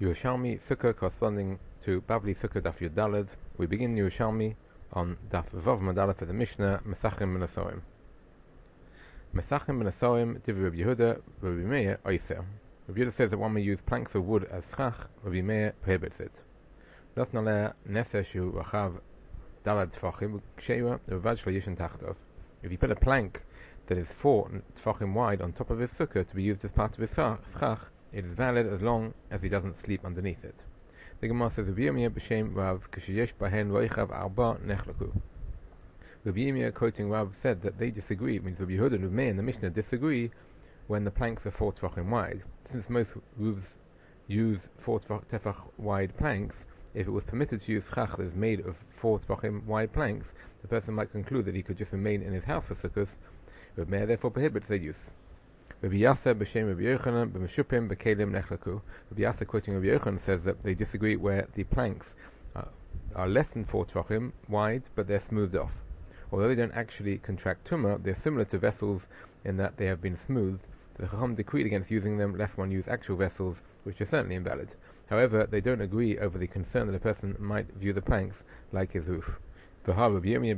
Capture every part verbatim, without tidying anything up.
Yerushalmi Sukkah corresponding to Bavli Sukkah Daf Yud Daled. We begin Yerushalmi on Daf Vav Madalef for the Mishnah Mesachim ben Asorim. Mesachim ben Asorim Divrei Rabbi Yehuda Rabbi Meir Oiser. Rabbi Yehuda says that one may use planks of wood as schach. Rabbi Meir prohibits it. Los naleh neseh shu rachav dalad tfachim ksheira uvad shlo yishen tachtov. If you put a plank that is four tfachim wide on top of his sukkah to be used as part of his schach, it is valid as long as he doesn't sleep underneath it. The Gemara says, Rabbi Yirmiyah b'shem Rav kisheyesh bahen roichav arba nechlaku. Rabbi Yirmiyah, quoting Rav, said that they disagree. It means Rabbi Yehuda and Rabbi Meir and the Mishnah disagree when the planks are four tefachim wide. Since most roofs use four tefach wide planks, if it was permitted to use schach that is made of four tefachim wide planks, the person might conclude that he could just remain in his house for sukkahs. Rabbi Meir therefore prohibits their use. Rabbi Yasser b'shem Rabbi Yochanan b'meshupim b'kelim nechlaku. Rabbi Yasser, quoting Rabbi Yochanan, says that they disagree where the planks are, are less than four tefachim wide, but they're smoothed off. Although they don't actually contract tumah, they're similar to vessels in that they have been smoothed. The Chacham decreed against using them, lest one use actual vessels, which are certainly invalid. However, they don't agree over the concern that a person might view the planks like his roof. Rabbi Yirmiyah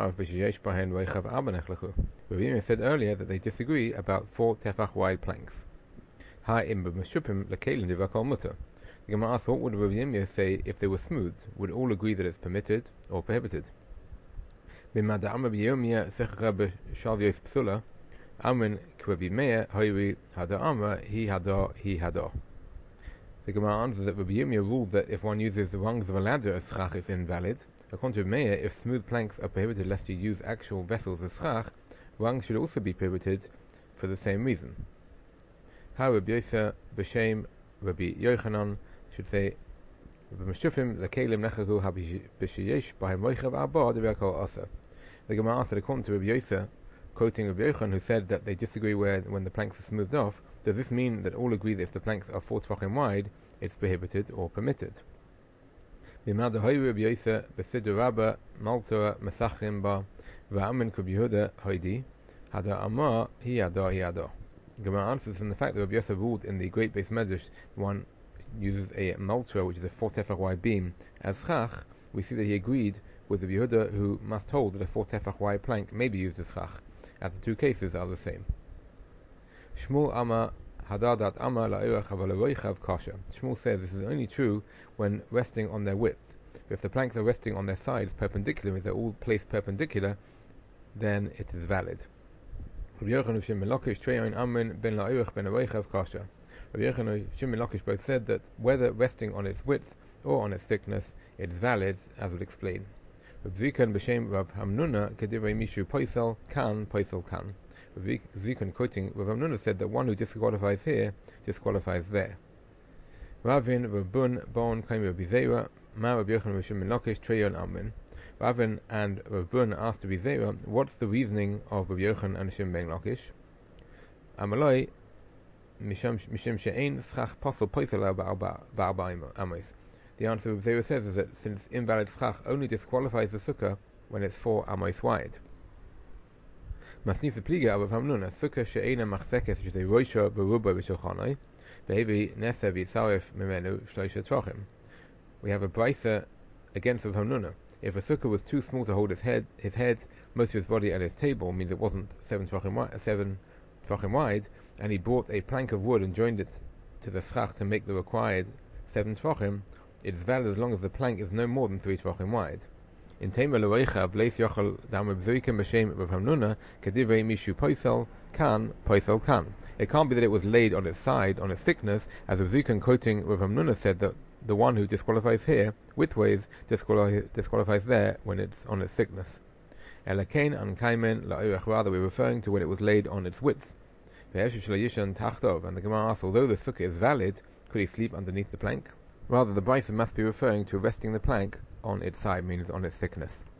said earlier that they disagree about four tefach wide planks. The Gemara asked, what would Rabbi Yirmiyah say if they were smooth? Would all agree that it's permitted or prohibited? The Gemara answers that Rabbi Yirmiyah ruled that if one uses the rungs of a ladder as schach, it's invalid. According to Rabbi Meir, if smooth planks are prohibited lest you use actual vessels as schach, rungs should also be prohibited for the same reason. How Rabbi Yosef b'shem Rabbi Yochanan should say, "B'meshufim lekelim nechagu hab'sheyesh b'hem roichav arba d'v'yakol asa." The Gemara asked that according to Rabbi Yosef, quoting Rabbi Yochanan, who said that they disagree where when the planks are smoothed off, does this mean that all agree that if the planks are four tefachim wide, it's prohibited or permitted? The Gemara answers from the fact that Rabbi Yosef ruled in the Great Beis Medrash one uses a malta, which is a four tefach wide beam, as schach. We see that he agreed with Rabbi Yehuda, who must hold that a four tefach wide plank may be used as schach, as the two cases are the same. Shmuel Amar Hadadat Amar La'irach Havalaroichav Kasha. Shmuel says this is only true when resting on their width. But if the planks are resting on their sides perpendicular, if they're all placed perpendicular, then it is valid. Rabbi Yochanan and Shimon Lakish Treyon Amrin Ben La'irach Ben Aroichav Kasha. Rabbi Yochanan and Shimon Lakish both said that whether resting on its width or on its thickness, it is valid, as we'll explain. Rabbi Zikan B'Shem Rav Hamnuna Kedivrei Mishu Poisel Kan Poisel Kan. Rabbi Zikan, quoting Rav Hamnuna, said that one who disqualifies here disqualifies there. Ravin Rabbun Bon Kaim Rabbi Zeira Ma Rabbi Yochanan Rishon Lakish Treyon Amrin. Ravin and Rabbun asked Rabbi Zeira, what's the reasoning of Rabbi Yochanan and Shimon ben Lakish? Amaloi Misham She'ein Schach Posel Poisel Ba'arba Amos. The answer of Zeira says is that since invalid schach only disqualifies the sukkah when it's four amos wide. Masnisa pliga Rav Hamnuna sukkah she'ena machzekes shetei roisha beruba b'shulchanoi ve'hevi nesa v'yitzaref mimenu shloisha trochim. We have a brisa against Rav Hamnuna. If a sukkah was too small to hold his head, his head, most of his body, and his table, means it wasn't seven trochim wide, seven trochim wide, and he brought a plank of wood and joined it to the schach to make the required seven trochim, it is valid as long as the plank is no more than three trochim wide. In Tema L'Reicha, Bleis Yochel Dam B'Zoikim B'Shem Rav Hamnuna Kedivrei Mishu Poisel Kan Poisel Kan. It can't be that it was laid on its side, on its thickness, as Rav Zikan, quoting Rav Hamnuna, said that the one who disqualifies here, widthways, disqualifies, disqualifies there when it's on its thickness. Elakain and Kaimen La'irach, rather we're referring to when it was laid on its width. Ve'eshu Shlo Yishan Tachtov, and the Gemara asks, although the sukkah is valid, could he sleep underneath the plank? Rather, the brisa must be referring to resting the plank on its side, means on its thickness.